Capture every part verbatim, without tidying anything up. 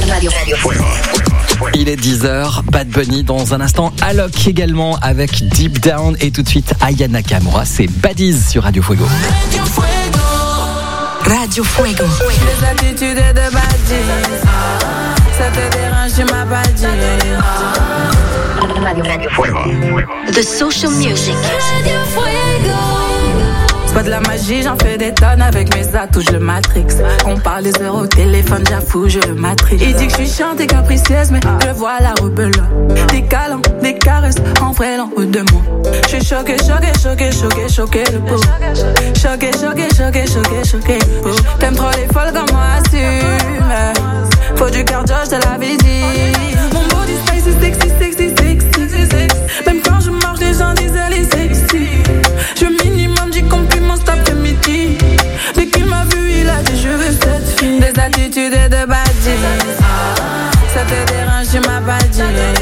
Il est dix heures, Bad Bunny dans un instant, Alok également avec Deep Down et tout de suite Aya Nakamura, c'est Baddies sur Radio Fuego. Radio Fuego. Radio Fuego. Les attitudes de Baddies, ça te dérange, tu m'as pas dit. Radio Fuego. The social music. Radio Fuego. C'est pas de la magie, j'en fais des tonnes avec mes atouts, je le matrix. On parle des heures au téléphone, j'avoue, je le matrix. Il dit que je suis chiante et capricieuse, mais je vois la rebelle. Des câlins, des caresses, en vrai, l'en haut de moi. Je suis choqué, choqué, choqué, choqué, choqué, le pot. Choqué, choqué, choqué, choqué, choqué, le pot. T'aimes trop les folles comme moi, assume. Faut du cardio, je te l'avais dit. Mon body spicy, sexy, sexy, sexy, sexy. Même quand je marche, les gens disent elle est sexy. Je minimum du compliment cet après-midi. Dès qu'il m'a vu, il a dit je veux cette fille. Des attitudes de Baddies, ça te dérange, tu m'as pas dit.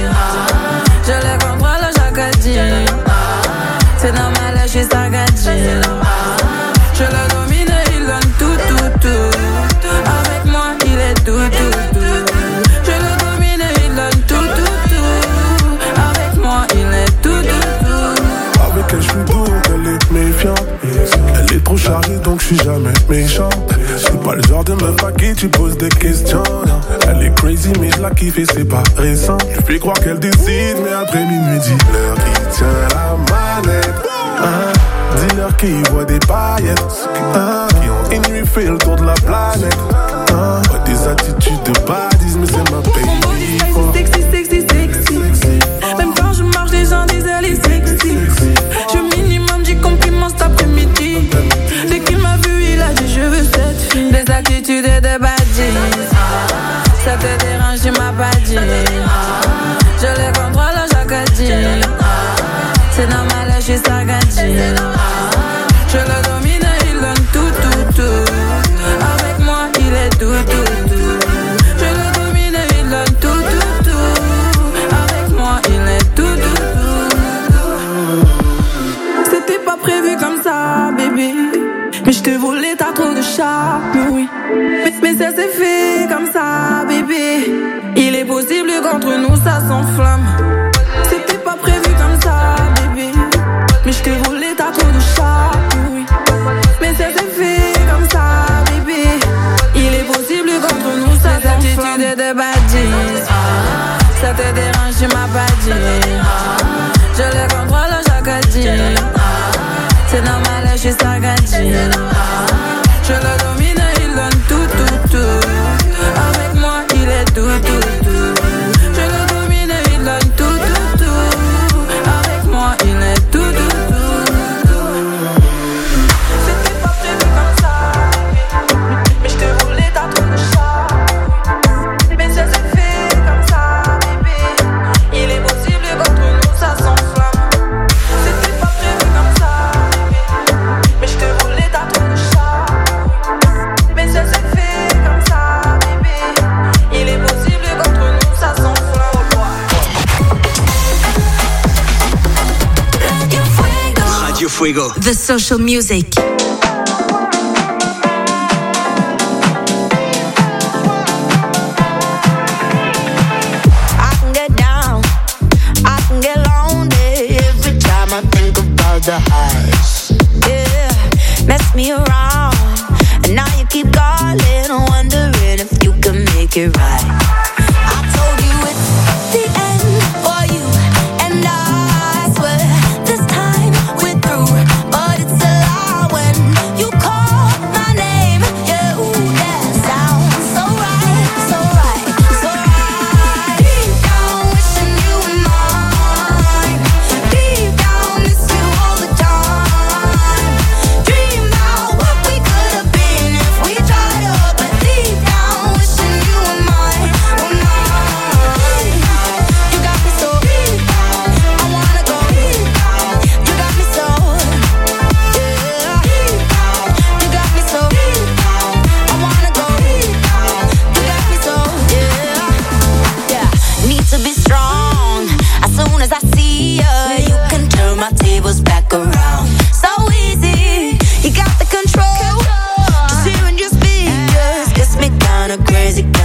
Je les contrôle chaque dit. C'est normal, je suis sagadji. Je le domine, il donne tout, tout, tout. Avec moi, il est tout, tout, tout. Je le domine, il donne tout, tout, tout. Avec moi, il est tout, tout, tout. Avec elle, je suis doux, elle est méfiante. Elle est trop chargée, donc je suis jamais méchant. C'est pas le genre de meuf à qui tu poses des questions. Elle est crazy, mais je la kiffe et c'est pas récent. Je fais croire qu'elle décide, mais après minuit, dis-leur qui tient la manette. Hein? Dis-leur qui voit des paillettes. Hein? Qui ont une nuit fait le tour de la planète. Hein? Des attitudes de baddies, mais c'est ma baby. Mon body sexy, sexy, sexy, sexy. Même quand je marche, les gens disent elle est sexy. Je minimum du compliment cet après-midi. Dès qu'il m'a vu, il a dit je veux cette fille. Des attitudes de Baddies, ça te dérange, tu m'as pas dit. Je les contrôle chaque dit. C'est normal, je suis sagadji. Je le domine, il donne tout, tout, tout. Avec moi, il est tout, tout, tout. Je le domine, il donne tout, tout, tout. Avec moi, il est tout, tout, tout. C'était pas prévu comme ça, bébé. Mais je t'ai volé, t'as trop de charme, oui. Mais, mais ça s'est fait comme ça, bébé. Il est possible qu'entre nous ça s'enflamme. C'était pas prévu comme ça, bébé. Mais je t'ai volé, t'as trop de charme, oui. Mais ça s'est fait comme ça, bébé. Il est possible qu'entre nous ça s'enflamme. Des attitudes de Baddies, ça te dérange, tu m'as pas dit. Je les contrôle chaque dit. C'est normal, je suis sagadji. Je le domine, il donne tout, tout, tout. Avec moi, il est tout, tout, tout. Je le domine, il donne tout, tout, tout. Avec moi, il est tout, tout, tout. C'était pas prévu comme ça, mais je t'ai volé, t'as trop de charme. Mais ça s'est fait comme ça, bébé. Il est possible qu'entre nous ça s'enflamme. C'était pas prévu comme ça, mais je t'ai volé, t'as trop de charme. Mais ça s'est fait comme ça, bébé. Il est possible qu'entre nous ça s'enflamme. Radio Fuego. Radio Fuego. The social music. I can get down, I can get lonely every time I think about the highs. Yeah, mess me around, and now you keep calling, wondering if you can make it right. I told you it's the end for you, and I swear this time we're through. But it's a lie when you call my name. Yeah, ooh, that sounds so right, so right, so right. Deep down, wishing you were mine. Deep down, miss you all the time. Dream about what we could have been if we tried up. But deep down, wishing you were mine.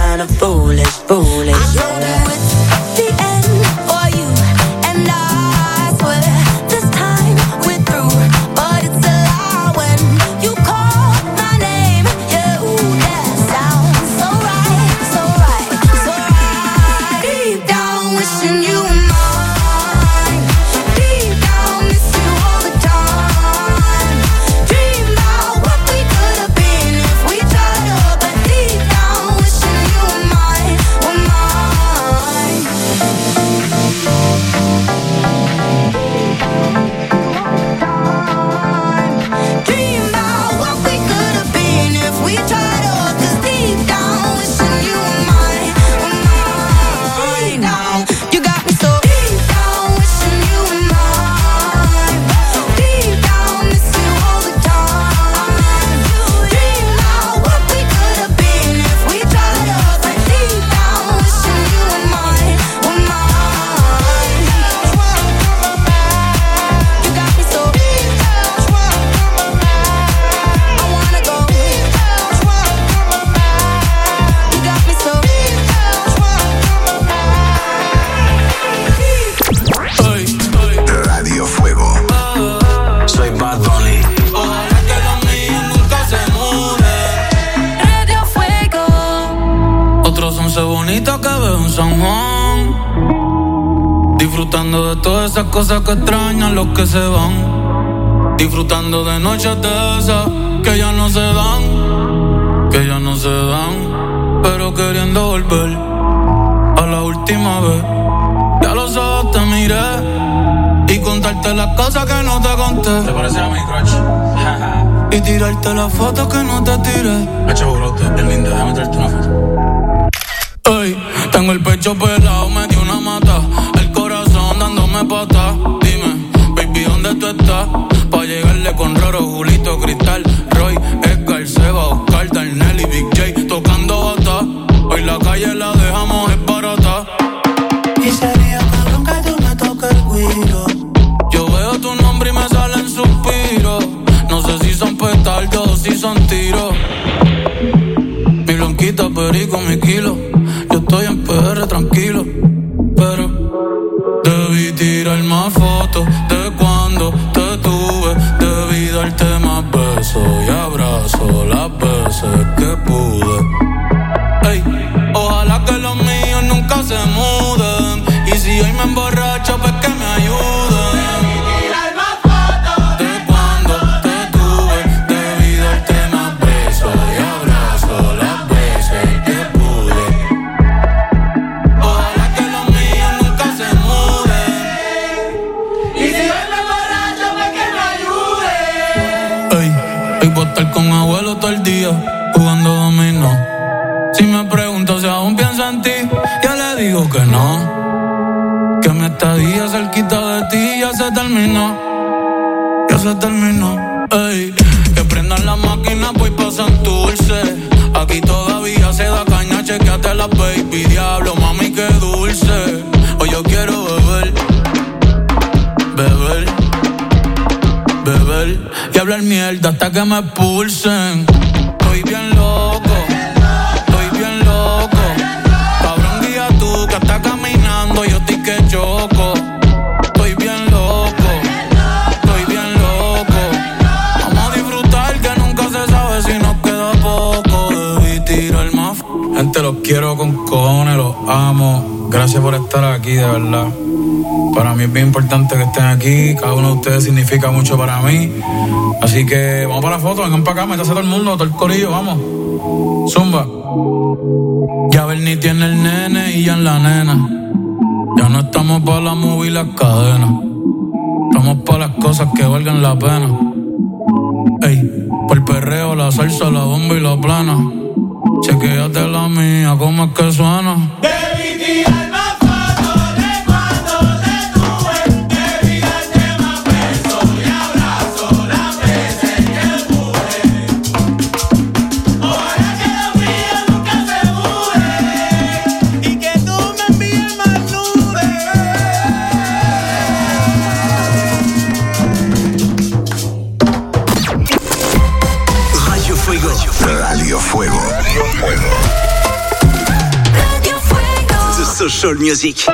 kinda foolish, foolish. I know that it's the end for you and I swear this time we're through, but it's a lie when you call my name. Yeah, ooh, that sounds so right, so right, so right. Deep down, wishing you were mine. Deep down, miss you all the time. Dream about what we could have been if we tried to, but deep down, wishing you were mine, were mine. Dream about what we could have been if we tried to, 'cause deep down, wishing you were mine, were mine. Now you got me so deep down, wishing you were mine. Deep down, miss you all the time. Dream about what we could have been if we tried to, but deep down, wishing you were mine, were mine. You got me so deep down, I wanna go. You got me so deep Radio Fuego. Soy Bad Bunny. Ojalá que los míos nunca se muden. Radio Fuego. Otros once bonitos que veo en San Juan, disfrutando de todas esas cosas que extrañan los que se van, disfrutando de noches de esas que ya no se dan, que ya no se dan, pero queriendo volver a la última vez. Ya los ojos te miré y contarte las cosas que no te conté. ¿Te parece a mi crush? Y tirarte las fotos que no te tiré. Hacho, brote, es linda, déjame traerte una foto. Ey, tengo el pecho pelado, me dio una mata, el corazón dándome patas. Dime, baby, ¿dónde tú estás? Pa' llegarle con Roro, Julito, Cristal, Roy, Edgar, Seba, Oscar, Darnell y Big J tocando bata. Hoy la calle la dejamos esbarata. Y sería cabrón que tú me toques el guiro. Yo veo tu nombre y me salen suspiros. No sé si son petardos o si son tiros. Mi blanquita, perico, mi kilo. Yo estoy en P R tranquilo, pero debí tirar más fotos de cuando te tuve. Debí darte más besos y abrazos las veces que pude. Ey, ojalá que los míos nunca se muden. Y si hoy me emborracho, pues que me ayuden. De cuando te tuve, debí darte más besos y abrazos las veces que pude. Ojalá que los míos nunca se muden. Y si hoy me emborracho, pues que me ayuden. Ey, hoy voy a estar con abuelo todo el día jugando dominó. Si me pregunto si aún pienso en ti, yo le digo que no. Que mi estadía cerquita de ti ya se terminó. Ya se terminó. Ey, que prendan la máquina, voy pa' Santurce. Aquí todavía se da caña, chequeate la baby. Diablo, mami, qué dulce. Hoy yo quiero beber, beber, beber y hablar mierda hasta que me expulsen. Estoy bien loco, estoy bien loco. Cabrón, guía tú que estás caminando, yo estoy que choco. Estoy bien loco, estoy bien loco. Vamos a disfrutar que nunca se sabe si nos queda poco. Debí tirar más. Gente, los quiero con cojones, los amo. Gracias por estar aquí, de verdad. Para mí es bien importante que estén aquí. Cada uno de ustedes significa mucho para mí. Así que vamos para la foto, vengan para acá, métase todo el mundo, todo el corillo, vamos. Zumba. Ya Bernie tiene el nene y ya en la nena. Ya no estamos para la movie y las cadenas. Estamos para las cosas que valgan la pena. Ey, por el perreo, la salsa, la bomba y la plana. Chequéate la mía, cómo es que suena. Debí tirar más fotos de cuando te tuve. Debí darte más besos y abrazos las veces que pude. Ojalá que los míos nunca se muden. Y que tú me envíes más nudes. Radio Fuego. Radio Fuego. Radio Fuego. Social Music.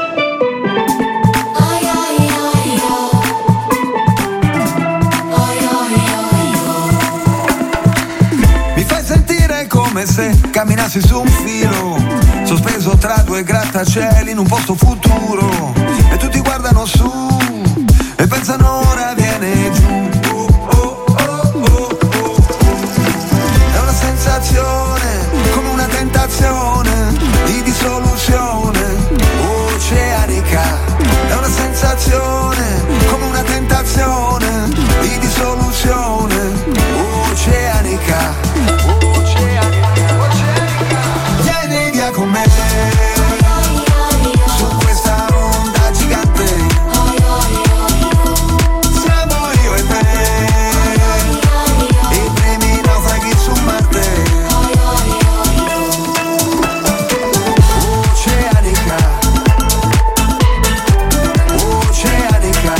Mi fai sentire come se camminassi su un filo, sospeso tra due grattacieli in un posto futuro, e tutti guardano su e pensano ora viene giù. Oh, oh, oh, oh, oh. È una sensazione, come una tentazione di dissoluzione oceanica. È una sensazione, come una tentazione di dissoluzione oceanica. Oceanica, oceanica. Vieni via con me su questa onda gigante. Siamo io e te, i primi naufraghi su Marte. Oceanica, oceanica.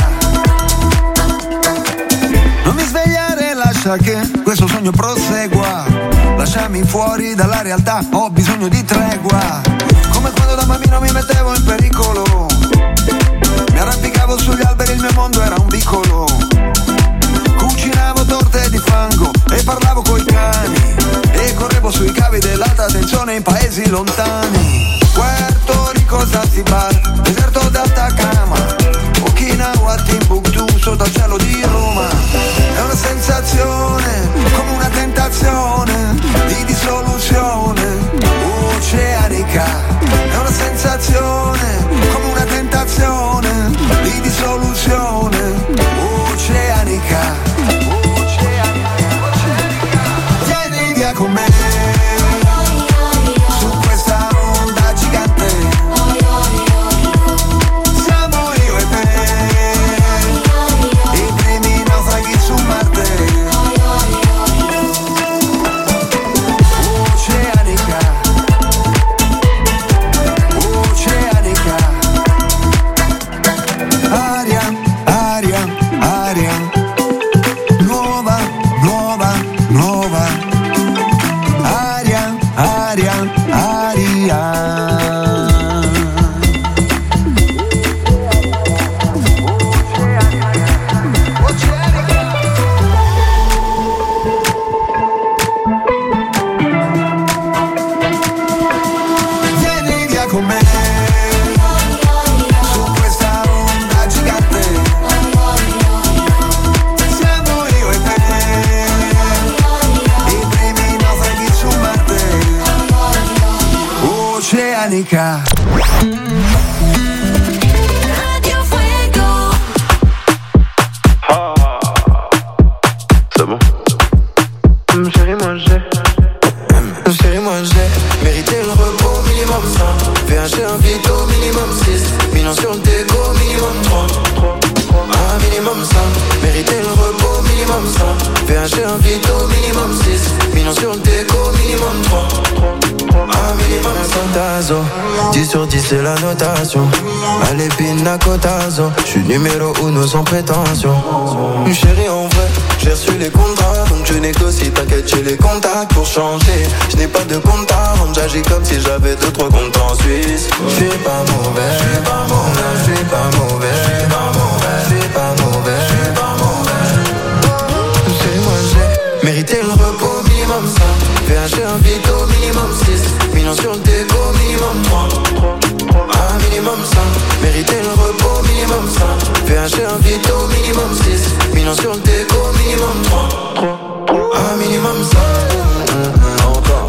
Non mi svegliare, lascia che questo sogno prosegua. Lasciami fuori dalla realtà, ho bisogno di tregua. Come quando da bambino mi mettevo in pericolo, mi arrampicavo sugli alberi, il mio mondo era un vicolo. Cucinavo torte di fango e parlavo coi cani, e correvo sui cavi dell'alta tensione in paesi lontani. Puerto Rico, Zanzibar, deserto d'Atacama, Okinawa, Timbuktu, sotto il cielo di Roma. È una sensazione, come una tentazione di dissoluzione oceanica. È una sensazione, come una tentazione di dissoluzione oceanica. Oceanica, oceanica. Vieni via con me su questa onda gigante. Siamo io e te, i primi naufraghi su Marte. Oceanica, oceanica. Aria, aria, aria. Nuova, nuova, nuova. Aria, aria, aria. Vieni via con me su questa onda gigante. Siamo io e te, i primi naufraghi su Marte. Oceanica. Radio Fuego. C'est bon. Hum, chérie, moi j'ai. Hum, chérie, moi j'ai mérité le repos minimum cinq. V H un vito minimum six. Millions sur le déco minimum trois. Un minimum cinq. Mérité le repos minimum cinq. V H un vito minimum six. Millions sur le déco minimum trois. Un minimum cinq. Tazo, dix sur dix c'est la notation. Allez pina cotazo, j'suis numéro uno sans prétention. Chérie en vrai, j'ai reçu les contrats, donc je négocie, t'inquiète j'ai les contacts pour changer. Je n'ai pas de compte à rendre, j'agis comme si j'avais deux trois comptes en Suisse. J'suis pas mauvais, j'suis pas mauvais, j'suis pas mauvais, j'suis pas mauvais, j'suis pas mauvais, j'suis pas mauvais. Chérie moi j'ai mérité le repos minimum cinq. V H un vito minimum six. Millions sur le déco minimum trois. Un minimum cinq. Mérité le repos minimum cinq. V H un vito minimum six. Millions sur le déco minimum trois. Un minimum cinq. Encore.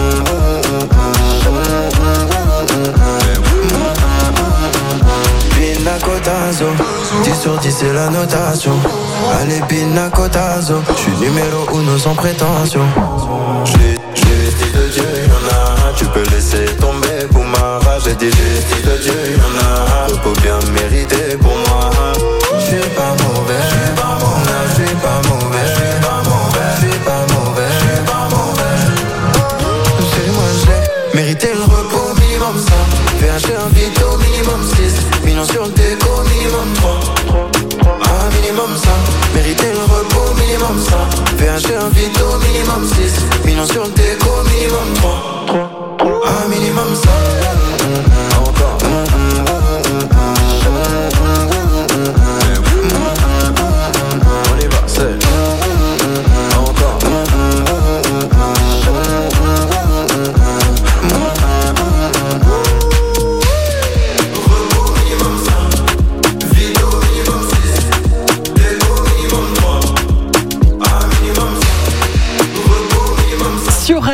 Pina cotazo, dix sur dix c'est la notation. Allez pina cotazo, j'suis numéro uno sans prétention. J'ai j'ai dit de Dieu y'en a, tu peux laisser tomber pour ma rage. J'ai dit j'ai dit de Dieu y'en a, repos bien mérité pour moi. J'suis pas mauvais, j'suis pas mauvais, j'suis pas mauvais, j'suis pas mauvais, j'suis pas mauvais, j'suis pas mauvais. Chez moi j'ai mérité le repos minimum cinq. V H un vito minimum six. Millions sur le déco minimum trois. Un minimum cinq. Mérité le repos minimum cinq. V H un vito minimum six. Millions sur le déco minimum trois. Un minimum cinq. Encore.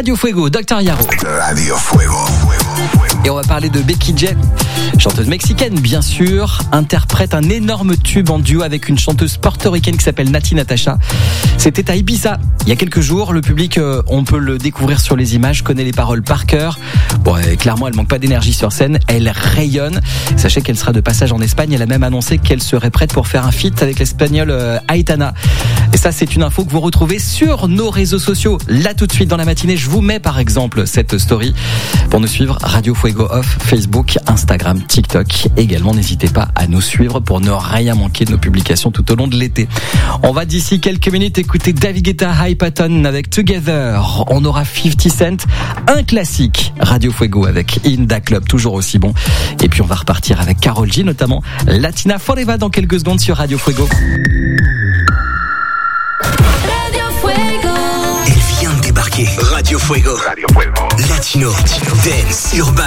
Radio Fuego, docteur Yaro. Radio Fuego. Et on va parler de Becky G, chanteuse mexicaine bien sûr, interprète un énorme tube en duo avec une chanteuse portoricaine qui s'appelle Nati Natasha. C'était à Ibiza il y a quelques jours. Le public, euh, on peut le découvrir sur les images, connaît les paroles par cœur. Bon, euh, clairement, elle manque pas d'énergie sur scène, elle rayonne. Sachez qu'elle sera de passage en Espagne. Elle a même annoncé qu'elle serait prête pour faire un feat avec l'espagnol euh, Aitana. Et ça, c'est une info que vous retrouvez sur nos réseaux sociaux. Là, tout de suite dans la matinée, je vous mets par exemple cette story pour nous suivre. Radio Fuego Off, Facebook, Instagram, TikTok. Également, n'hésitez pas à nous suivre pour ne rien manquer de nos publications tout au long de l'été. On va d'ici quelques minutes écouter David Guetta, Hype Patton avec Together. On aura cinquante Cent, un classique. Radio Fuego avec In Da Club, toujours aussi bon. Et puis on va repartir avec Karol G, notamment Latina Forever dans quelques secondes sur Radio Fuego. Elle vient de débarquer. Radio Fuego. Radio Fuego. Latino, dance, urban.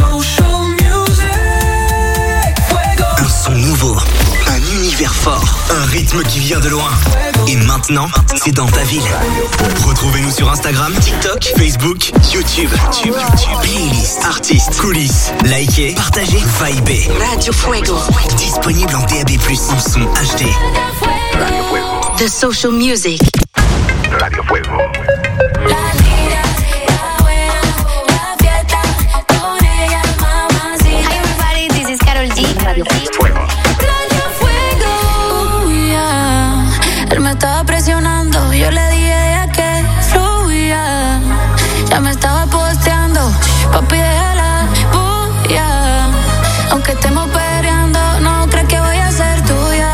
Un son nouveau, un univers fort, un rythme qui vient de loin. Et maintenant, c'est dans ta ville. Retrouvez-nous sur Instagram, TikTok, Facebook, YouTube. YouTube, YouTube. Playlist, artistes, coulisses. Likez, partagez, vibez. Radio Fuego. Disponible en D A B plus, en son H D. Radio Fuego. The social music. Radio Fuego. Radio Fuego. Radio Fuego. Yeah. Él me estaba presionando, yo le dije ya que fluía. Ya me estaba posteando, papi déjala, bulla. Aunque estemos peleando, no crees que voy a ser tuya.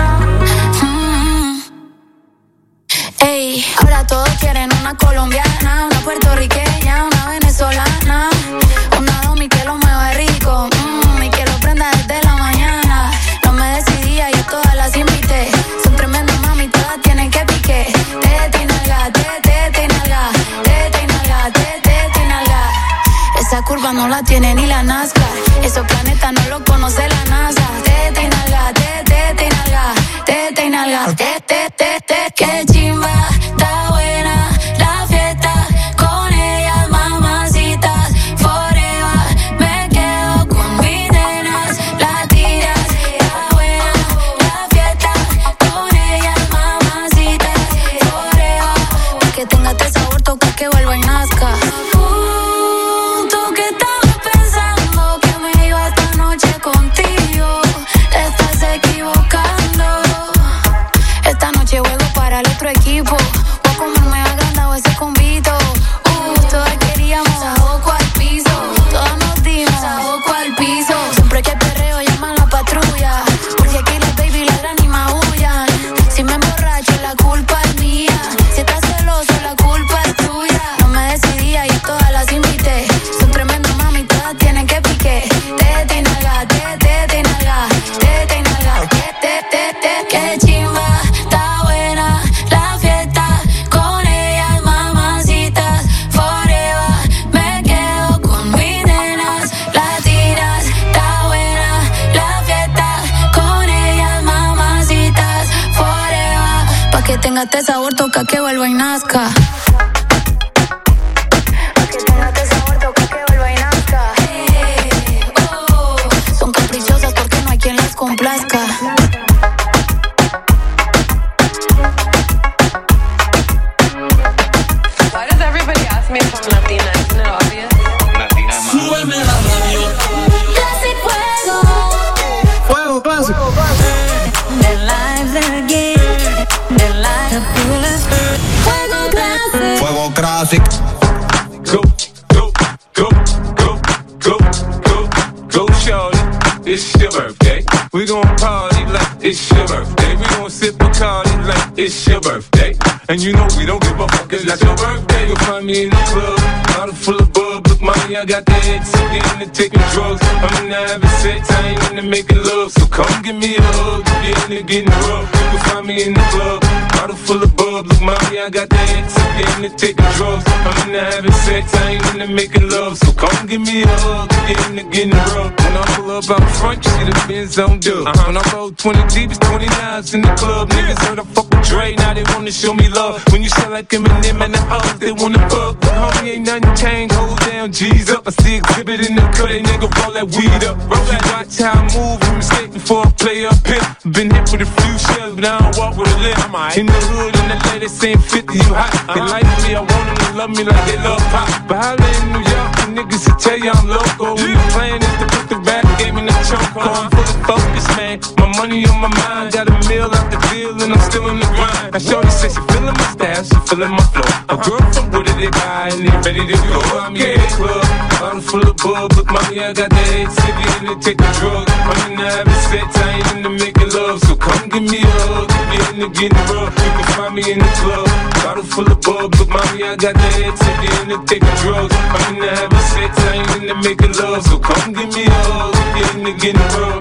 Mm. Ey, ahora todos quieren una colombiana, una puertorriqueña, una venezolana, una domi que lo mueve rico. Mm, y que lo prenda desde la mañana. No me decidía, yo todas las invité. Son tremendas mami, todas tienen que pique. Tete y nalga, tete y nalga, tete y nalga, tete y nalga. Esa curva no la tiene ni la Nazca. Esos planetas no lo conoce la NASA. Tete y nalga, tete y nalga, tete y nalga, tete, tete, qué chimba, está buena la fiesta. Con ellas mamacitas, forever me quedo con mis nenas. La tiras, está buena la fiesta. Con ellas mamacitas, forever. Pa' que tenga este sabor, toca que vuelva y nazca. Uh, tú que estabas pensando que me iba esta noche contigo, te estás equivocando. Esta noche juego para el otro equipo. Voy a comerme agrandado ese convito. Uh, todas queríamos saboco al piso. Todas nos dimos saboco al piso. Siempre que perreo llaman la patrulla, porque aquí las baby ladran y maullan. Si me emborracho la culpa es mía. Si estás celoso la culpa es tuya. No me decidía y todas las invité. Son tremendas mami, todas tienen que pique. Tete y nalga, tete y nalga, tete y nalga, tete, tete, qué chimba, está buena la fiesta. Con ellas mamacitas, forever me quedo con mis nenas. La tiras, está buena la fiesta. Con ellas mamacitas, forever. Pa' que tenga este sabor, toca que vuelva y nazca. Pa' que tenga este sabor, toca que vuelva y nazca. Eh, oh. Son caprichosas porque no hay quien las complazca. Why does everybody ask me if I'm Latina? Isn't it obvious? Súbeme la radio. Classic Fuego. Fuego clásico. Their lives again. Their lives Fuego Classic. Fuego Classic. Go, go, go, go, go, go, go, shorty. It's your birthday. We gon' party like it's your birthday. We gon' sip Bacardi like it's your birthday. And you know we don't give a fuck, it's not your birthday. You'll find me in the club, bottle full of bub. Look, mommy, I got the head sick into taking drugs. I'm into having sex, I ain't into making love. So come give me a hug, if you're into getting rough. You'll find me in the club, bottle full of bub. Look, mommy, I got the answer. I'm into taking drugs. I'm into having sex, I ain't into making love. So come give me a hug, get into getting rough. When I pull up out front, you see the Benz on dub. Uh-huh. When I roll twenty Jeeps, twenty-nines in the club. Niggas heard I fuck with Dre, now they wanna show me love. When you sell like Eminem and the O's, they wanna fuck. But homie, ain't nothing changed, hold down, G's up. I see exhibit in the cut, they nigga roll that weed up. Roll that, watch how I move, I'm mistake before I play up here. Been hit with a few shells, but I don't walk with a limp. In the hood, in the lady saying fifty, you hot. They like me, I want them to love me like they love pop. But holla in New York, the niggas will tell you I'm local. When the plan is to put the rap game in the choke. I'm fully focused, man. My money on my mind. Got a meal out the deal and I'm still in the grind. Now shorty says she feeling my style, she feeling my flow. A girl from Wooded, they buy and they ready to go. I'm in the club, bottle full of bub. Look, mommy, I got the head city in to take a drug. I'm into having sex, I ain't into making love. So come give me a hug, get into getting rough. You can find me in the club, bottle full of bub. Look, mommy, I got the head city in to take a drug. I'm into having sex, I ain't into making love. So come give me a hug, get into getting rough.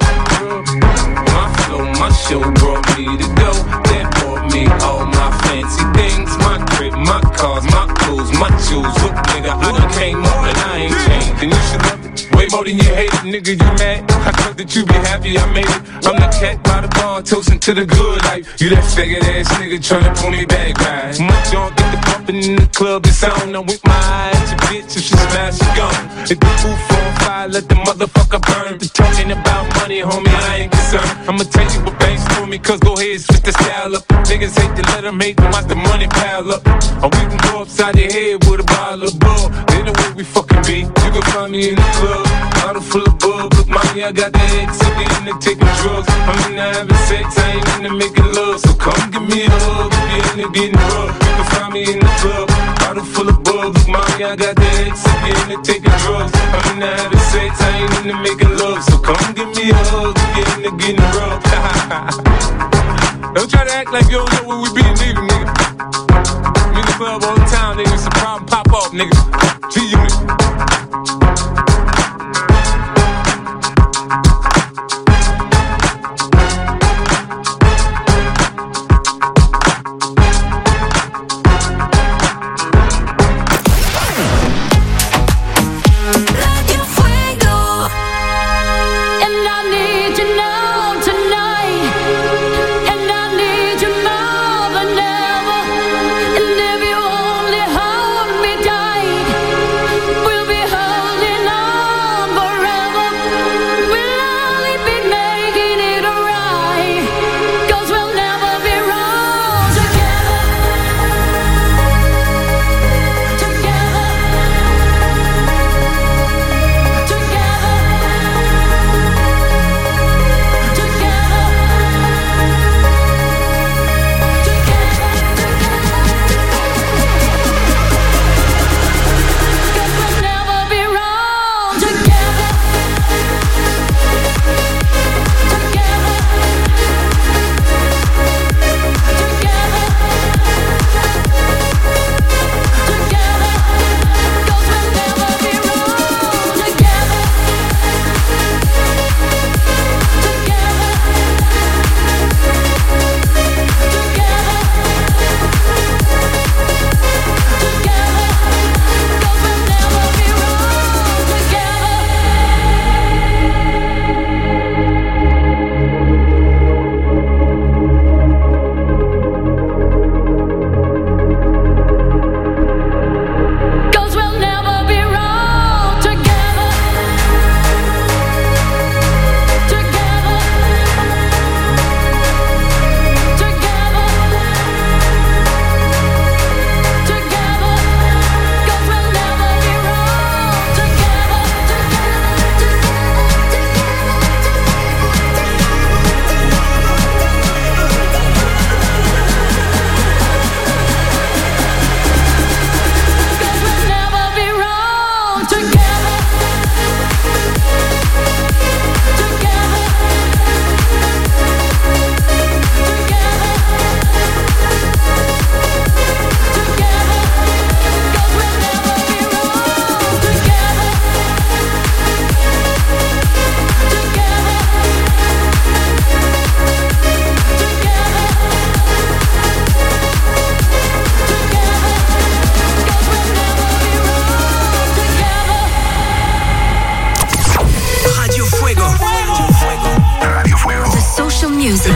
My flow, my show brought me to go. That brought me all my fancy things. My crib, my cars, my clothes, my shoes. Look, nigga, I done came up and I ain't changed. And you should love it way more than you hate it. Nigga, you mad? I thought that you be happy I made it. I'm the cat by the bar, toasting to the good life. You that faggot ass nigga tryna pull me back, right? My junk get the bumpin' in the club, it's on. I'm with my eyes, your bitch, if she smash, she gone. If the roof on fire, let the motherfucker burn. The talking about money, homie, I ain't concerned. I'ma tell you what banks do me, cause go ahead, switch the style up. Niggas hate to let them hate them, watch the money pile up. Or we can go upside their head with a bottle of bull. They know where we fucking be. You can find me in the club, bottle full of bub. Look, mommy, I got the head city into taking drugs. I'm into having sex, I ain't into making love. So come give me a hug, get into getting rough. You can find me in the club, bottle full of bub. Look, mommy, I got the head city into taking drugs. I'm into having sex, I ain't into making love. So come give me a hug, get into getting rough. Don't try to act like you don't know where we be, nigga, nigga. I'm in the club all the time, nigga. It's a problem, pop off, nigga. G-Unit. Will Music.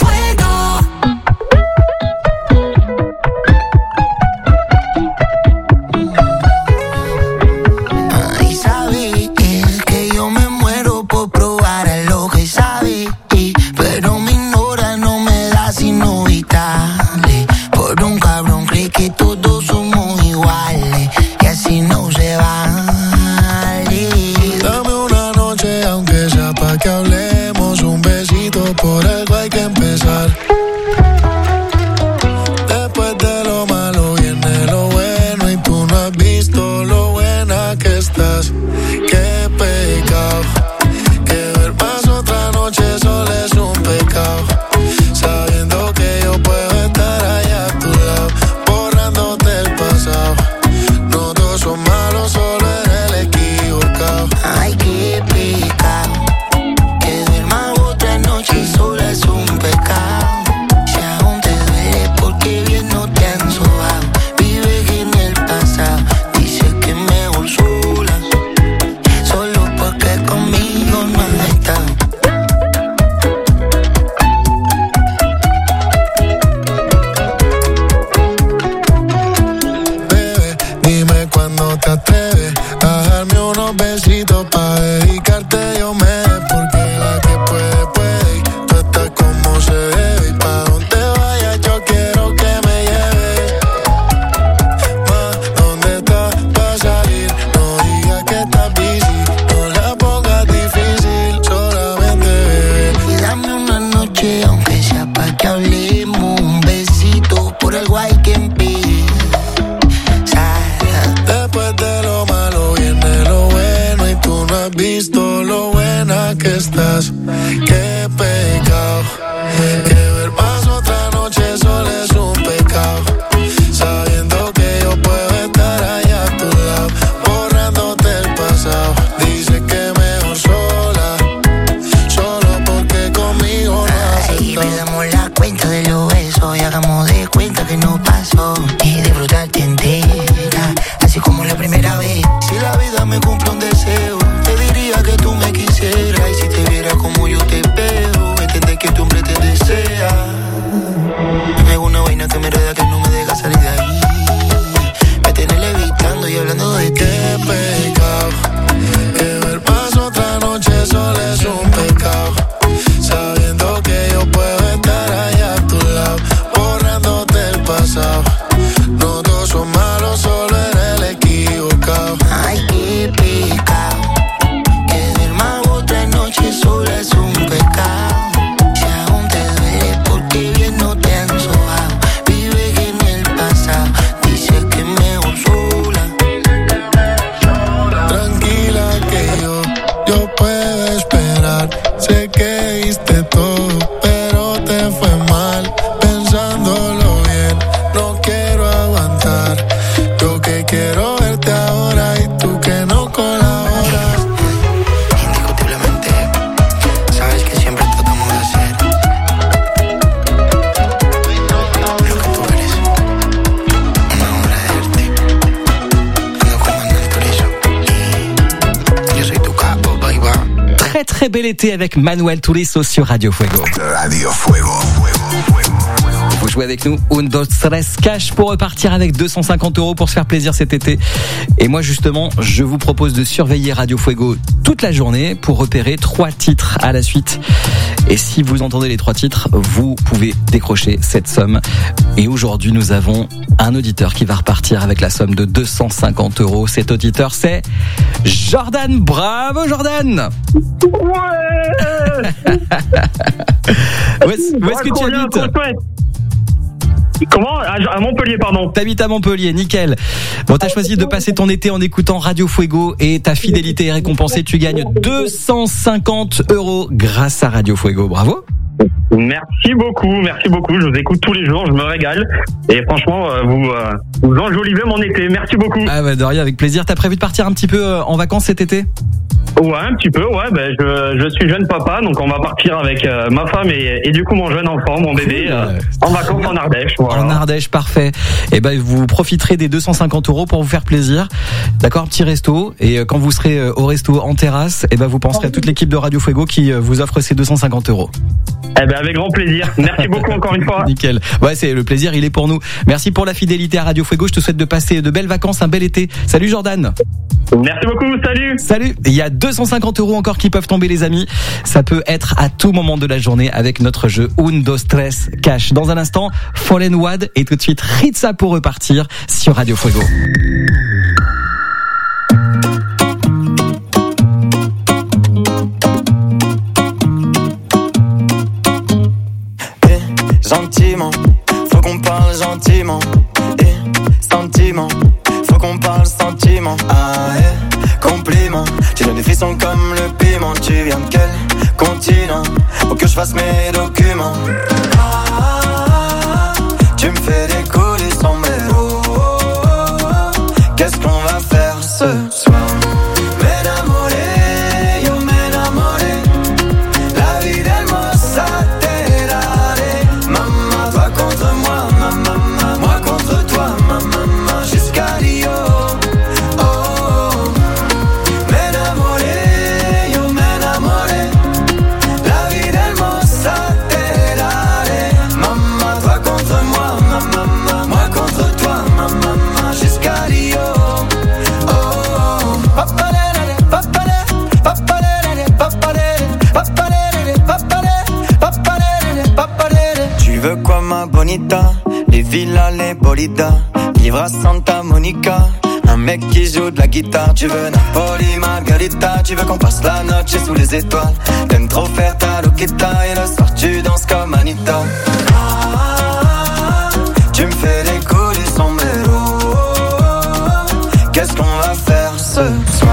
Ay, sabes que yo me muero por probar lo que sabe, pero me ignora, no me da sino vitarle. Por un cabrón cree que todos somos iguales y así no se vale. Dame una noche aunque sea pa' que hablemos, un besito, por algo hay que empezar. Después de lo malo viene lo bueno y tú no has visto lo buena que estás. Qué pecado, que ver más otra noche solo es un pecado. Sabiendo que yo puedo estar allá a tu lado, borrándote el pasado. No todos son malos, solo eres el equivocado. Ay, qué pecado, que ver más otra noche sola es un pecado. Si aún te duele porque bien no te han sobado, vives en el pasado, dices que mejor sola, solo porque conmigo no has estado. Bebé, dime cuándo te atreves a darme unos besitos pa' dedicarte yo me dé, porque la que puede, puede y tú estás como se debe. Y pa' donde vayas yo quiero que me lleves. Ma, ¿dónde estás pa' salir? No digas que estás busy, no la pongas difícil, solamente bebé. Y dame una noche, aunque sea pa' que hablemos, un besito, por algo hay que empezar. Después de lo malo viene lo bueno y tú no has visto lo buena que estás. Qué pecado, que ver más otra noche solo es un pecado. Sabiendo que yo puedo estar allá a tu lado, borrándote el pasado. Dice que mejor sola, solo porque conmigo no has Ay, estado. perdamos la cuenta de los besos y hagamos de cuenta que no pasó. Y disfrutarte entera, así como la primera vez. Si la vida me cumple un deseo, te diría que tú me quisieras. Y si te viera como yo te veo, entender que tu hombre te desea. Me hago una vaina que me enreda, que no me deja salir de ahí. Me tienes levitando y hablando de ti. Qué pecado, que ver más otra noche solo es un pecado. Sabiendo que yo puedo estar allá a tu lado, borrándote el pasado. No todos son malos, solo eres el equivocado. Ay, qué pecado, que ver más otra noche sola es un pecado. Si aún te duele porque bien no te han sobado, vives en el pasado, dices que mejor sola. Tranquila que yo, yo puedo esperar. Sé que diste todo, pero te fue mal. Pensándolo bien, no quiero aguantar. Yo que quiero verte ahora y tú que no colaboras. Indiscutiblemente, sabes que siempre tratamos de hacer lo que tú eres, una obra de arte. Ando comando el chorizo y yo soy tu capo, bye bye. Très très bel été avec Manuel Turizo sur Radio Fuego. Radio Fuego. Vous jouez avec nous un, dos, tres cash pour repartir avec deux cent cinquante euros pour se faire plaisir cet été. Et moi justement, je vous propose de surveiller Radio Fuego toute la journée pour repérer trois titres à la suite. Et si vous entendez les trois titres, vous pouvez décrocher cette somme. Et aujourd'hui, nous avons un auditeur qui va repartir avec la somme de deux cent cinquante euros. Cet auditeur, c'est Jordan. Bravo Jordan. Ouais. Où est-ce, où est-ce que tu habites ? Comment ? À Montpellier, pardon. T'habites à Montpellier, nickel. Bon, t'as choisi de passer ton été en écoutant Radio Fuego et ta fidélité est récompensée. Tu gagnes deux cent cinquante euros grâce à Radio Fuego. Bravo. Merci beaucoup, merci beaucoup. Je vous écoute tous les jours, je me régale. Et franchement, vous, euh, vous enjolivez mon été. Merci beaucoup. Ah bah de rien, avec plaisir. T'as prévu de partir un petit peu en vacances cet été ? Ouais, un petit peu, ouais. Ben, je, je suis jeune papa, donc on va partir avec euh, ma femme et, et du coup mon jeune enfant, mon bébé, cool. euh, en vacances en Ardèche. Voilà. En Ardèche, parfait. Et ben vous profiterez des deux cent cinquante euros pour vous faire plaisir. D'accord, petit resto. Et quand vous serez au resto en terrasse, et ben vous penserez à toute l'équipe de Radio Fuego qui vous offre ces deux cent cinquante euros. Eh ben avec grand plaisir. Merci beaucoup encore une fois. Nickel. Ouais, c'est le plaisir, il est pour nous. Merci pour la fidélité à Radio Fuego. Je te souhaite de passer de belles vacances, un bel été. Salut Jordan. Merci beaucoup, salut. Salut. Il y a deux cent cinquante euros encore qui peuvent tomber, les amis. Ça peut être à tout moment de la journée avec notre jeu Un, Dos, Tres, Cash. Dans un instant, Fallen Wad et tout de suite Ritza pour repartir sur Radio Fuego. Gentiment, faut qu'on parle gentiment. Et sentiment, faut qu'on parle sentiment. Ah, et compliment, tu donnes des frissons comme le piment. Tu viens de quel continent? Faut que je fasse mes documents. Ah, tu me fais décoller sans mes oh, oh, oh. Qu'est-ce qu'on va faire ce soir? Bonita, les villas, les bolidas, vivre à Santa Monica, un mec qui joue de la guitare. Tu veux Napoli, Margarita, tu veux qu'on passe la noche sous les étoiles. T'aimes trop faire ta loquita et le soir tu danses comme Anita. Ah, tu me fais décoller sans mélo. Qu'est-ce qu'on va faire ce soir?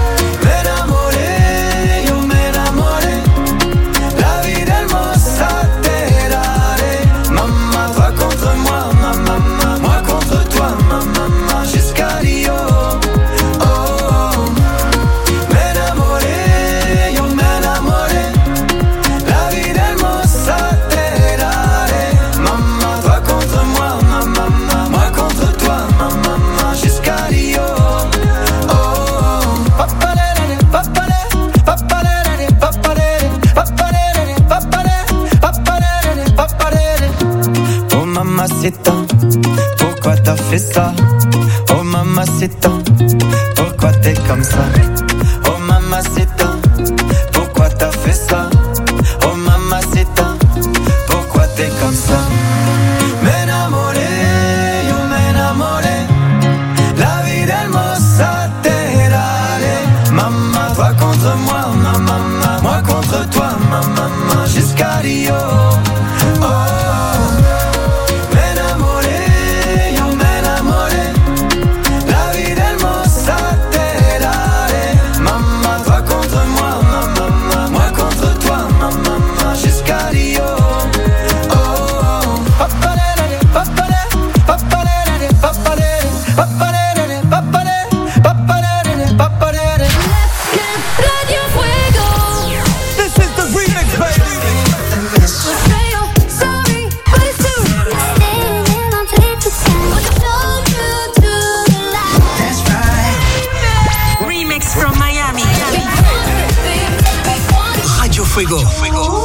Pourquoi t'as fait ça? Oh mamacita, pourquoi t'es comme ça? Oh mamacita, pourquoi t'as fait ça? Oh mamacita, pourquoi t'es comme ça? M'enamoré, yo m'enamoré, la vida hermosa te daré. Maman, toi contre moi, ma maman, moi contre toi, ma maman, jusqu'à Rio. Fuego. Fuego.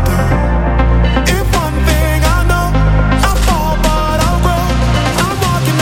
Walking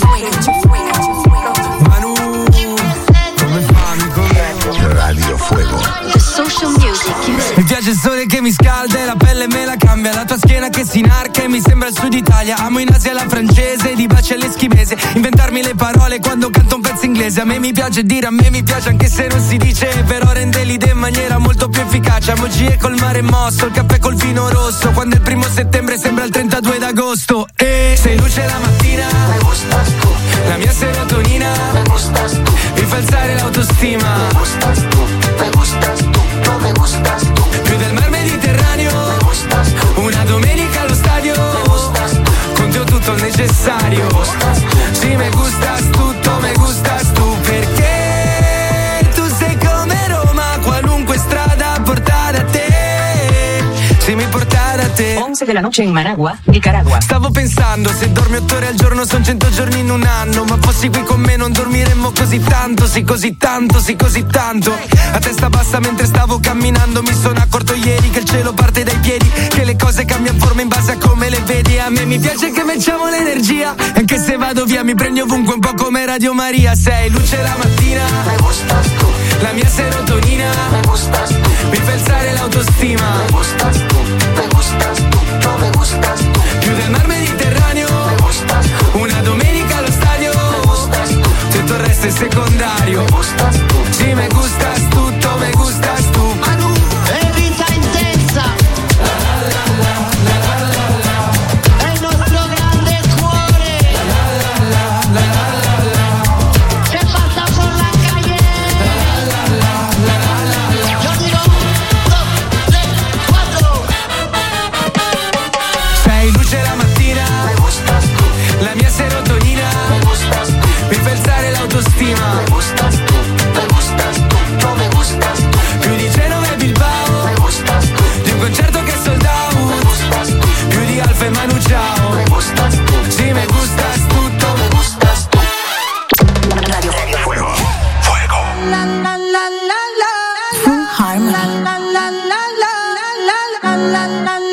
Manu, come fami con me? Radio Fuego. The social music. Mi piace il sole che mi scalda e la pelle me la cambia. La tua schiena che si inarca e mi sembra il sud Italia. Amo in Asia la francese, di baci all'eschimese. Inventarmi le parole quando canto un pezzo inglese. A me mi piace dire, a me mi piace anche se non si dice. Però rende l'idea in maniera molto più efficace. Emoji col mare mosso, il caffè col vino rosso. Quando è il primo settembre sembra il trentadue d'agosto. E sei luce la mattina, me gustas tu. La mia serotonina, me gustas tu. Mi fa alzare l'autostima, me gustas tu, me gustas tu, no me gustas tu. Più del mar Mediterraneo, me gustas tu. Una domenica allo stadio, me gustas tu. Con te ho tutto il necessario, me gustas tu. Sì, me gustas tutto, me gustas tu. Perché tu sei come Roma, qualunque strada porta da te. Se mi porta da te. once de la noche in Managua, Nicaragua. Stavo pensando, se dormi otto ore al giorno son cento giorni in un anno. Ma fossi qui con me non dormiremmo così tanto. Sì, così tanto, sì, così tanto. A testa bassa mentre stavo camminando. Mi sono accorto ieri che il cielo parte dai piedi. Che le cose cambiano forma in base a come le vedi. A me mi piace che mettiamo l'energia. Anche se vado via mi prendi ovunque un po' come Radio Maria. Sei luce la mattina, me gustas tu. La mia serotonina, me gustas tu. Mi fa alzare l'autostima, me gustas tu, me gustas tu, no me gustas tu. Più del mar Mediterraneo, me gustas tu. Una domenica allo stadio, me gustas tu. Tutto il resto è secondario, me gustas tu. Sì, me gustas tutto, me gustas tu. Manu, è vita intensa. La la la la la la la. È il nostro grande cuore. La la la la la la la. Che passa por la calle. La la la la la la la. Yo digo dos, tres, cuatro. sei luce la mattina, me gustas tu. La mia serotonina, me gustas tu. Mi fa alzare l'autostima, me gustas tu, me gustas tu, no me gustas tu. Più di Genova e Bilbao, me gustas tu. Di un concerto che è sold out, me gustas tu. Più di Alfa e Manu Ciao, me gustas tu. Sì, me gustas tutto, me gustas tu. Radio Fuego, Fuego. La la la la la. Full Harmony. La la la la la la la la la la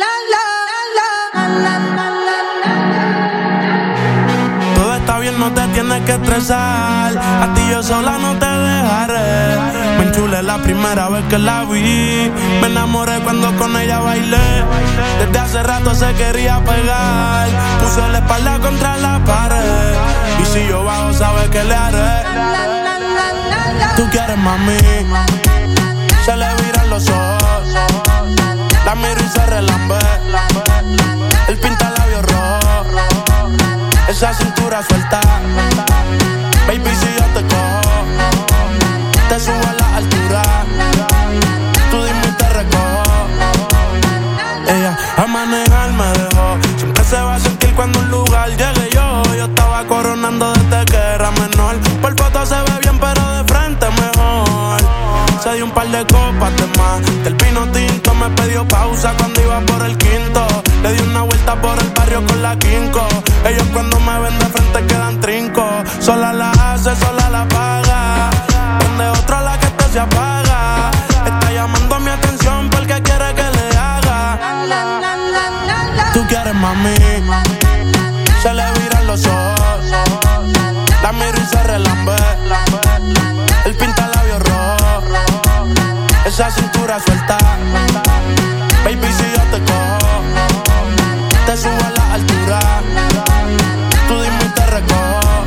la. Todo está bien, no te tienes que estresar. A ti yo sola no te dejaré. Me enchulé la primera vez que la vi. Me enamoré cuando con ella bailé. Desde hace rato se quería pegar. Puso la espalda contra la pared. Y si yo bajo, sabes que le haré. Tú quieres, mami. Se le viran los ojos. La miro y se relambe. El pinta labios rojo. Esa cintura suelta. Baby, si yo te cojo, te subo a la altura. Tú dime y te recojo. Ella a manejar me dejó. Siempre se va a sentir cuando un lugar llegue yo. Yo estaba coronando desde que era menor. Por foto se ve bien, pero de frente mejor. Se dio un par de copas de más. Del vino tinto me pidió pausa cuando iba por el quinto. Le di una vuelta por el barrio con la quinco. Ellos cuando me ven de frente quedan trinco. Sola la hace, sola la paga. Prende otra la que te se apaga. Está llamando mi atención porque quiere que le haga. Tú quieres, mami. Se le viran los ojos. La miro y se relambe. El pinta labios rojo. Esa cintura suelta. Baby, si yo te cojo, te subo a la altura. Tú dime y te recojo.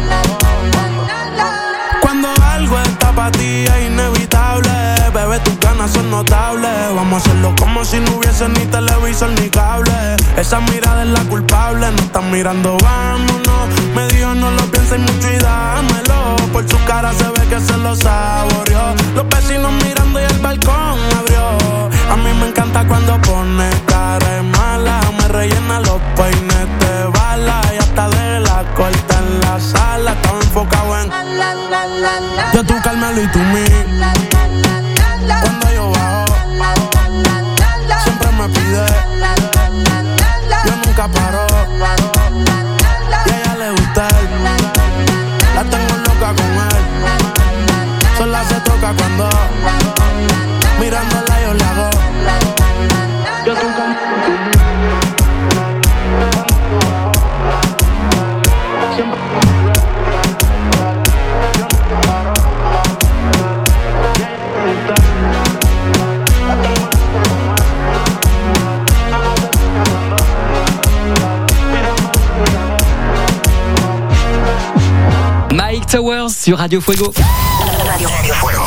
Cuando algo está para ti es inevitable. Bebé, tus ganas son notables. Vamos a hacerlo como si no hubiese ni televisor ni cable. Esa mirada es la culpable. No están mirando, vámonos. Me dijo no lo pienses mucho y dámelo. Por su cara se ve que se lo saboreó. Los vecinos mirando y el balcón abrió. A mí me encanta cuando pone cara de mala. Me rellena los peines de bala. Y hasta de la corta en la sala. Estaba enfocado en yo, tú, Carmelo y tú, mí. Cuando yo bajo siempre me pide. Yo nunca paro. Y a ella le gusta él. La tengo loca con él. Sola se toca cuando mirándola yo le hago. Yo nunca siempre. Mike Towers sur Radio Fuego. Radio Fuego.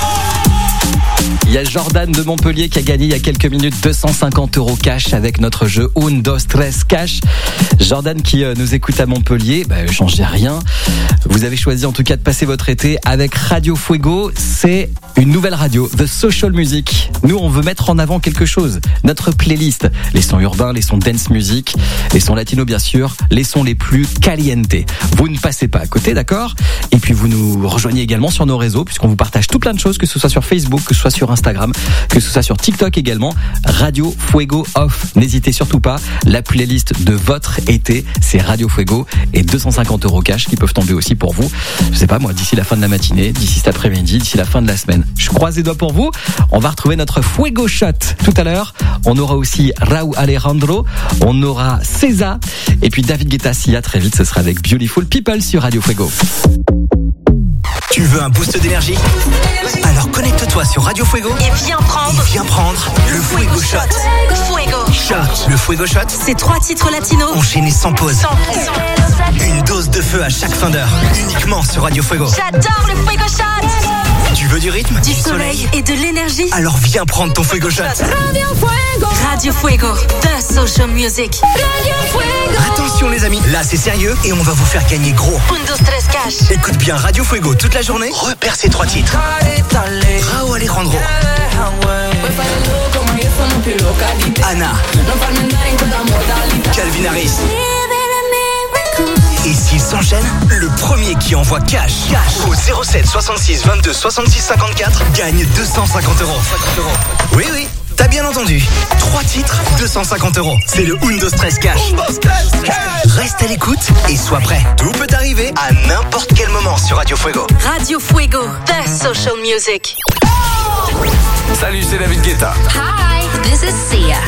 Il y a Jordan de Montpellier qui a gagné il y a quelques minutes deux cent cinquante euros cash avec notre jeu Un, Dos, Tres Cash. Jordan qui euh, nous écoute à Montpellier, bah, ne changez rien. Vous avez choisi en tout cas de passer votre été avec Radio Fuego. C'est une nouvelle radio, The Social Music. Nous, on veut mettre en avant quelque chose. Notre playlist, les sons urbains, les sons dance music, les sons latinos bien sûr, les sons les plus caliente. Vous ne passez pas à côté, d'accord ? Et puis vous nous rejoignez également sur nos réseaux puisqu'on vous partage tout plein de choses, que ce soit sur Facebook, que ce soit sur Instagram, que ce soit sur TikTok également. Radio Fuego Off. N'hésitez surtout pas. La playlist de votre été, c'est Radio Fuego et deux cent cinquante euros cash qui peuvent tomber aussi pour vous. Je sais pas moi, d'ici la fin de la matinée, d'ici cet après-midi, d'ici la fin de la semaine. Je croise les doigts pour vous. On va retrouver notre Fuego Shot tout à l'heure. On aura aussi Raúl Alejandro. On aura César. Et puis David Guetta, Sia, très vite, ce sera avec Beautiful People sur Radio Fuego. Tu veux un boost d'énergie ? Alors connecte-toi sur Radio Fuego Et viens prendre. et viens prendre le Fuego Shot. Fuego. Shot. Le Fuego Shot, C'est trois titres latinos. enchaîné sans pause. Sans pause. Une dose de feu à chaque fin d'heure. Uniquement sur Radio Fuego. J'adore le Fuego Shot. Tu veux du rythme, Du soleil et de l'énergie. Alors viens prendre ton Fuego Shot. Radio Fuego. Radio Fuego. The Social Music. Radio Fuego. Attention les amis, là c'est sérieux et on va vous faire gagner gros. Un, dos, tres cash. Écoute bien Radio Fuego toute la journée. Repère ces trois titres. Raúl Alejandro, Anna, Calvin Harris. Et s'ils s'enchaînent, le premier qui envoie cash, cash au zéro sept soixante-six vingt-deux soixante-six cinquante-quatre gagne deux cent cinquante euros. Oui, oui, t'as bien entendu. Trois titres, deux cent cinquante euros. C'est le Un, Dos, Tres Cash. Reste à l'écoute et sois prêt. Tout peut arriver à n'importe quel moment sur Radio Fuego. Radio Fuego. The Social Music. Salut, c'est David Guetta. Hi, this is Sia.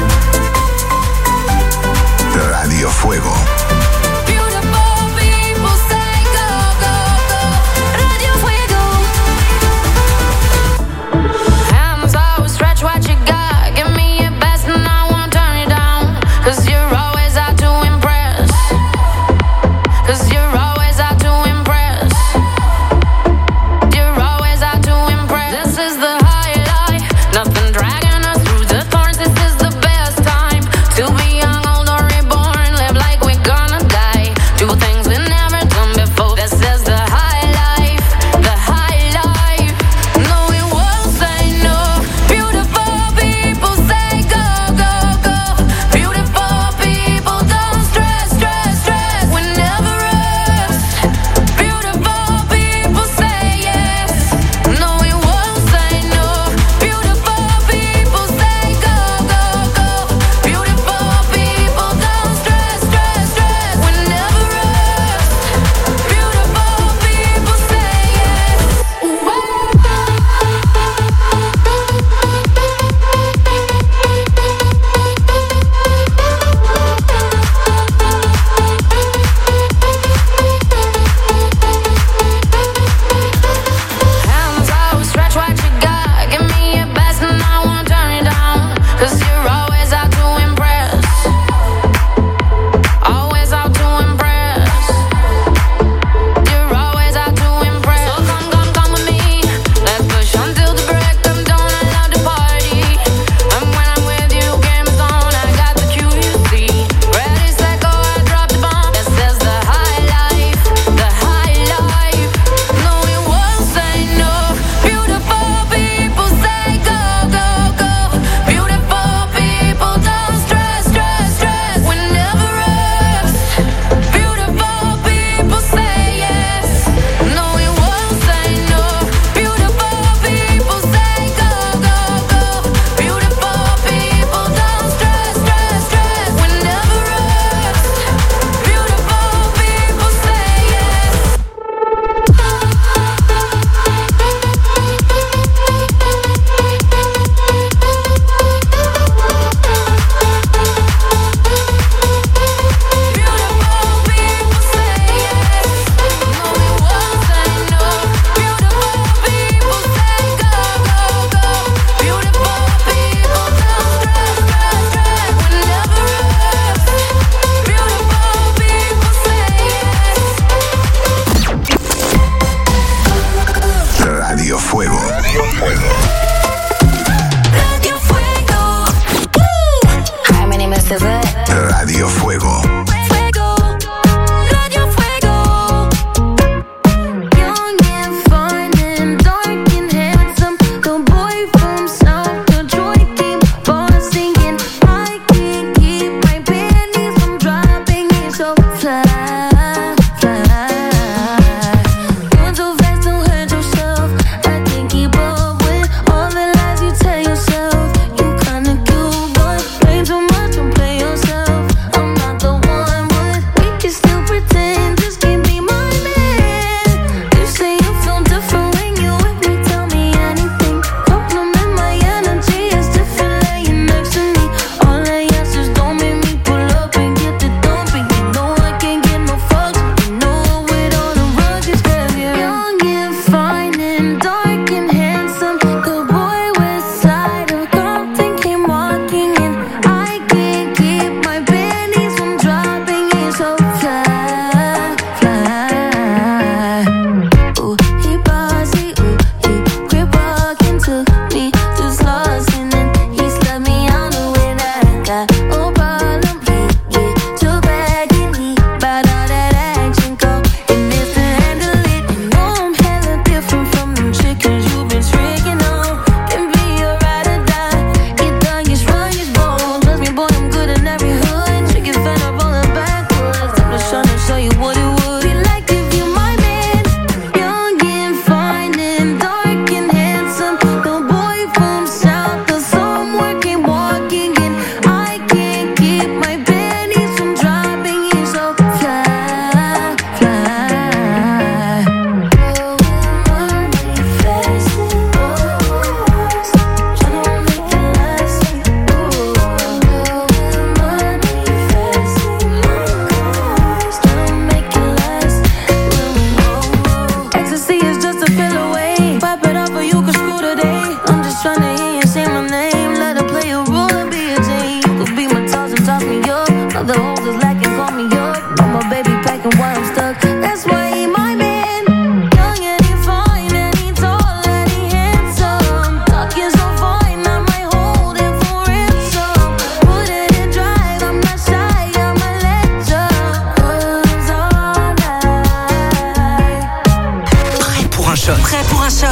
Radio Fuego. To be young, old or reborn, live like we're gonna die.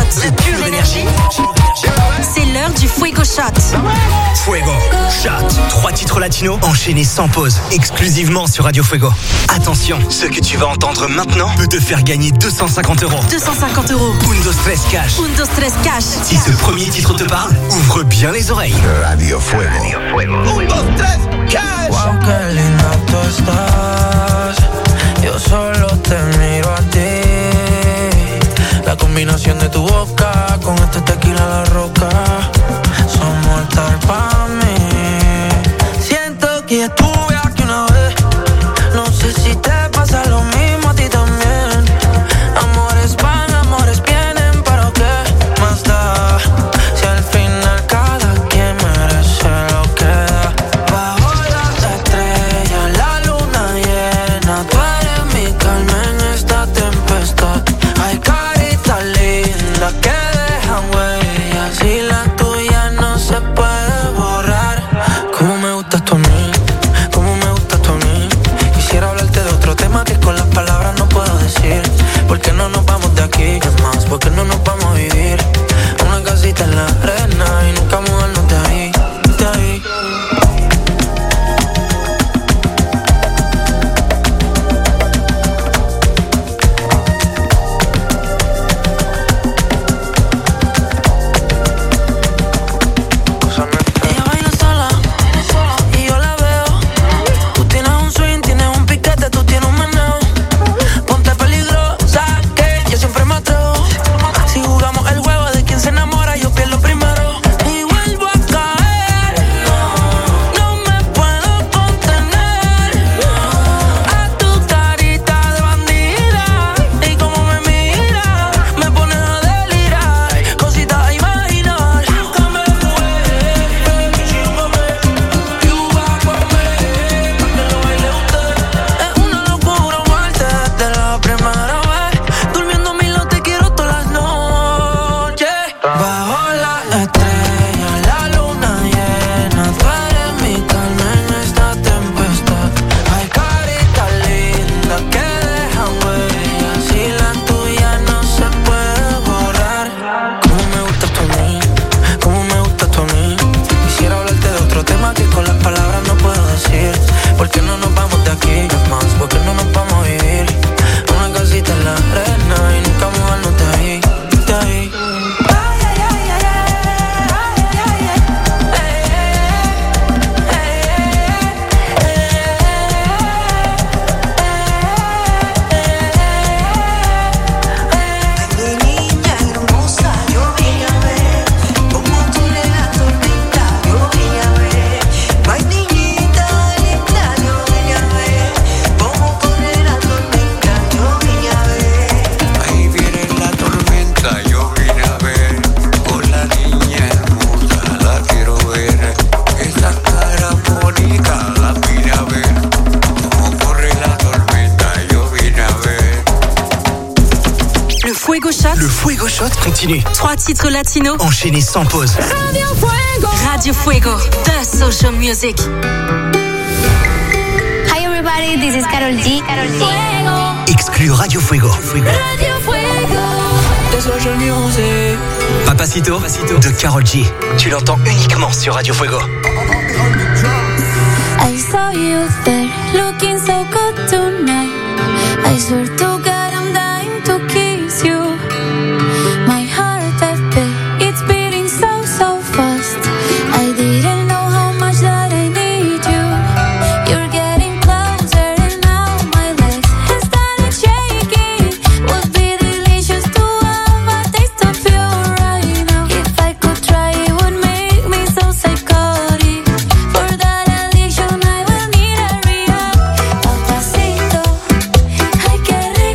le pure énergie. C'est l'heure du Fuego Shot. Fuego Shot. Trois titres latinos enchaînés sans pause, exclusivement sur Radio Fuego. Attention, ce que tu vas entendre maintenant peut te faire gagner deux cent cinquante euros. deux cent cinquante euros. Un, dos, tres, cash. Un, dos, tres, cash. Si ce premier titre te parle, ouvre bien les oreilles. Radio Fuego. Radio Fuego. Un, dos, tres, cash. Wow, qué linda tú estás. Yo solo te miro a ti. La combinación de tu boca con este tequila La Roca son mortal pa' mí. Siento que estuve aquí una vez. No sé si te pasa lo mismo a ti también. Amores van, amores vienen, pero ¿qué más da? Si al final cada quien merece lo que da. Bajo las estrellas, la luna llena, tú eres mi calma en esta tempestad. Hay caritas lindas que dejan huellas y la tuya no se puede borrar. Cómo me gustas tú a mí, cómo me gustas tú a mí. Quisiera hablarte de otro tema que con las palabras no puedo decir. ¿Por qué no nos vamos de aquí? ¿Qué más? ¿Por qué no nos vamos a vivir? Una casita en la arena y nunca mudarnos de ahí, de ahí. Ella baila sola y yo la veo. Tú tienes un swing, tienes un piquete, tú tienes un meneo. Ponte peligrosa que yo siempre me atrevo. Si jugamos el juego de quien se enamora, yo pierdo primero. Y vuelvo a caer, no me puedo contener. A tu carita de bandida y como me mira, me pones a delirar. Cositas a imaginar. Nunca me fue, y uva por mí, pa' que lo baile usted. Es una locura amarte desde la primera vez. Durmiendo a mi lado te quiero todas las noches. Bajo la estrella, la luna llena, tú eres mi calma en esta tempestad. Hay caritas lindas que dejan huellas y la tuya no se puede borrar. Cómo me gustas tú a mí, cómo me gustas tú a mí. Quisiera hablarte de otro tema que con las palabras no puedo decir. ¿Por qué no nos vamos de aquí? ¿Qué más? ¿Por qué no nos vamos a vivir? Una casita en la arena y nunca mudarnos de ahí, de ahí. Niña hermosa, yo vine a ver cómo tú le das tormenta, yo vine a ver. Ay, niñita linda, yo vine a ver cómo corre la tormenta, yo vine a ver. Ahí viene la tormenta, yo vine a ver. Con la niña hermosa, la quiero ver. Esa cara bonita, la vine a ver. Cómo corre la tormenta, yo vine a ver. Le Fuego Shot. Le Fuego Shot continue, Trois titres latinos. enchaînés sans pause. Radio Fuego. Radio Fuego. The social music. Hi everybody, this is Karol G. Karol G. Fuego. Exclu Radio Fuego. Radio Fuego. The social music. Papacito, de Karol G. Tu l'entends uniquement sur Radio Fuego. I saw you there, looking so good tonight. I swear to God I'm dying to kiss you. My heart that beat, it's beating so, so fast. I didn't know how much that I need you. You're getting closer and now my legs have started shaking. Would be delicious to have a taste of you right now. If I could try, it would make me so psychotic. For that addiction I will need a rehab. Papacito, ay qué rico.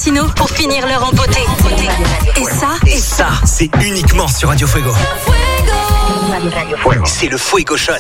Latino pour finir l'heure en beauté. Et ça, Et ça, c'est uniquement sur Radio Fuego. C'est le Fuego Shot.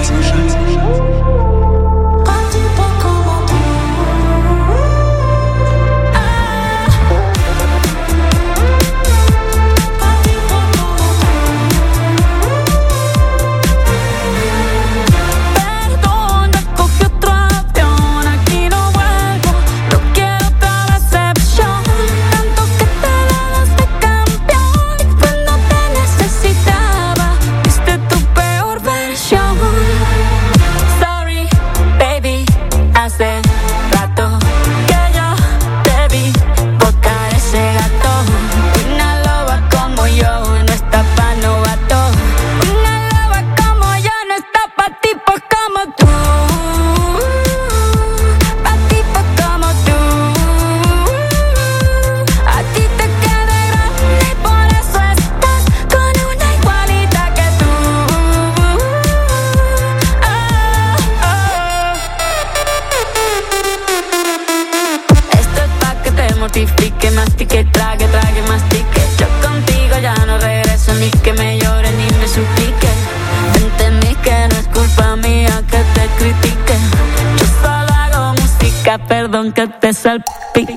mortifique, mastique, trague, trague, mastique. Yo contigo ya no regreso, ni que me llore ni me suplique. Entendí que no es culpa mía que te critique. Yo solo hago música, perdón que te salpique.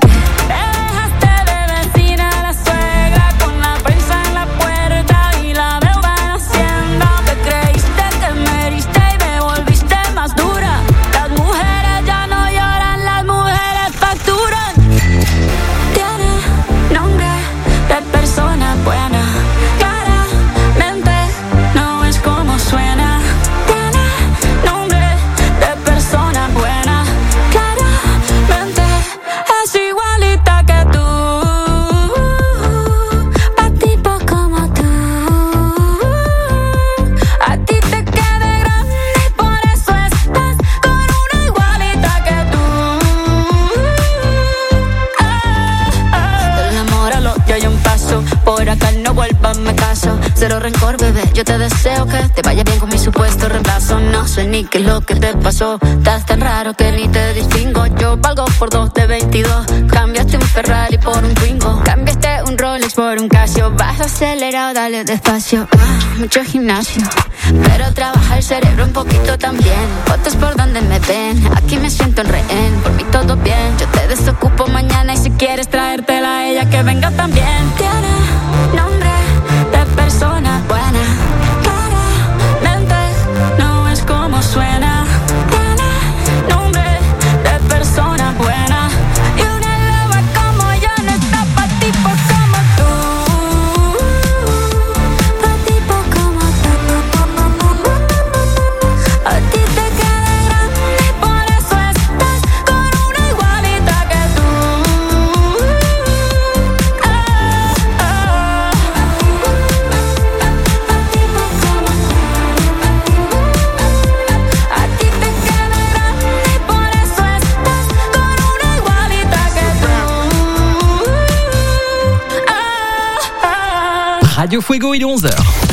Cero rencor, bebé, yo te deseo que te vaya bien con mi supuesto reemplazo. No sé ni qué es lo que te pasó, estás tan raro que ni te distingo. Yo valgo por dos de veintidós, cambiaste un Ferrari por un Twingo. Cambiaste un Rolex por un Casio, vas acelerado, dale despacio. Ah, mucho gimnasio, pero trabaja el cerebro un poquito también. Fotos por donde me ven, aquí me siento en rehén. Por mí todo bien, yo te desocupo mañana y si quieres traértela a ella que venga también. Tiene nombre de persona buena, claramente no es como suena. Tiene nombre de persona buena y una loba como yo no está pa' tipos como tú, pa' tipos como tú. A ti te queda grande y por eso estás con una igualita que tú. Ah, ah. Radio Fuego, il est onze heures.